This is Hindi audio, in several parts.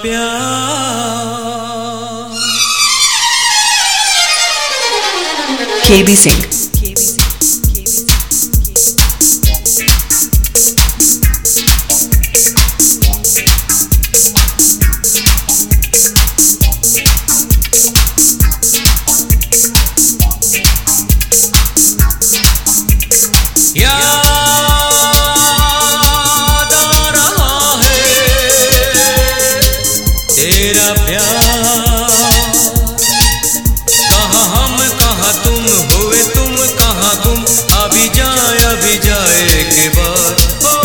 प्यार। KB Singh। याद आ रहा है तेरा प्यार, कहाँ हम कहाँ तुम, हुए तुम कहाँ गुम, अभी जाए के बाद। ओ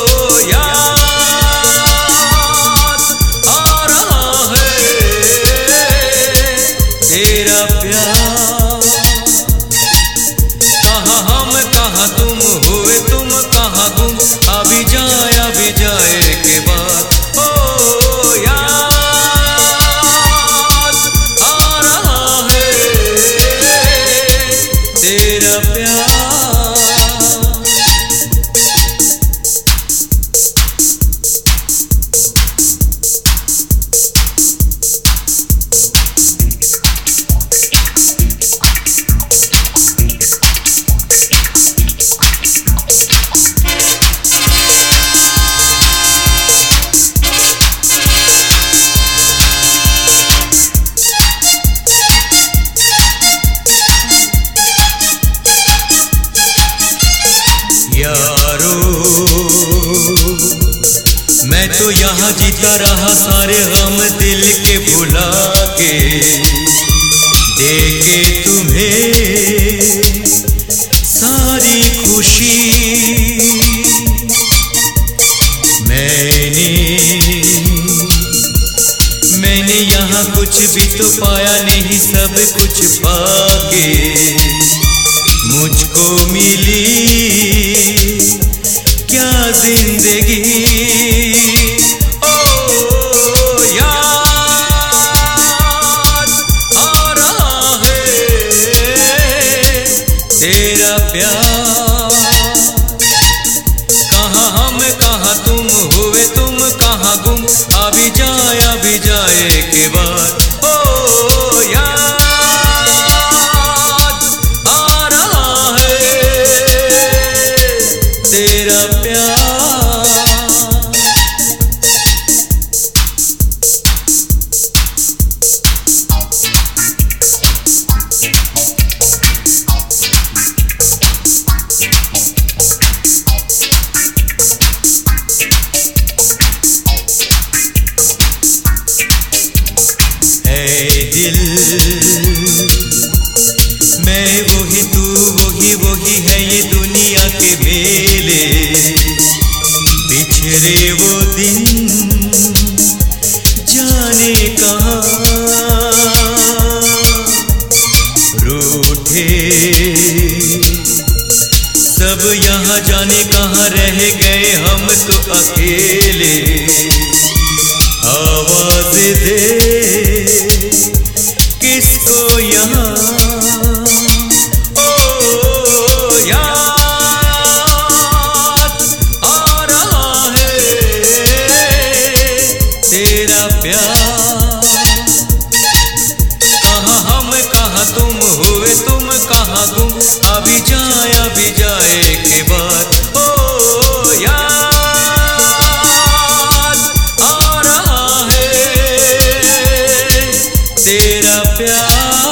याद आ रहा है तेरा प्यार, कहाँ हम कहाँ तुम, हुए तुम कहाँ गुम, अभी जाए के बाद। ओ याद आ रहा है तेरा प्यार। यारो मैं तो यहाँ जीता रहा सारे गम दिल के भुला के, देके तुम्हें सारी खुशी। मैंने यहाँ कुछ भी तो पाया नहीं, सब कुछ पाके मुझको मिली क्या जिंदगी। ओ याद आ रहा है तेरा प्यार, कहाँ हम कहाँ तुम, हुए तुम कहाँ गुम, अभी जाए के बाद। ओ याद आ रहा है तेरा प्यार। है दिल मैं वही तू वही है ये दुनिया के मेले, बिछड़े वो दिन जाने कहाँ, रूठे सब यहाँ जाने कहाँ, रह गए हम तो अकेले। आवाज दे किसको यहाँ, ओ याद आ रहा है तेरा प्यार, कहाँ हम कहाँ तुम, हुए तुम कहाँ गुम, अभी जाए के बाद। ओ याद आ रहा है तेरा प्यार।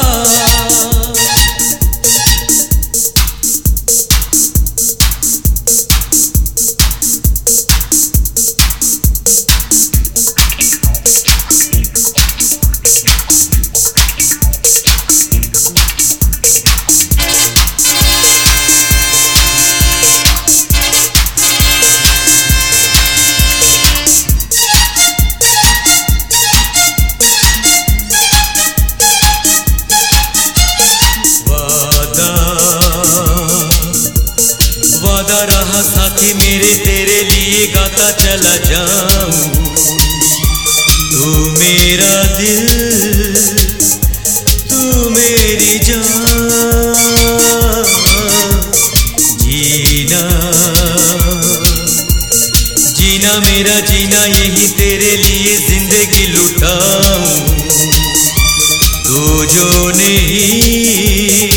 वादा रहा साथी मेरे, तेरे लिए गाता चला जाऊं, तू मेरा दिल तू मेरी जान, जीना जीना मेरा जीना यही तेरे लिए जिंदगी लुटाऊं, तू जो नहीं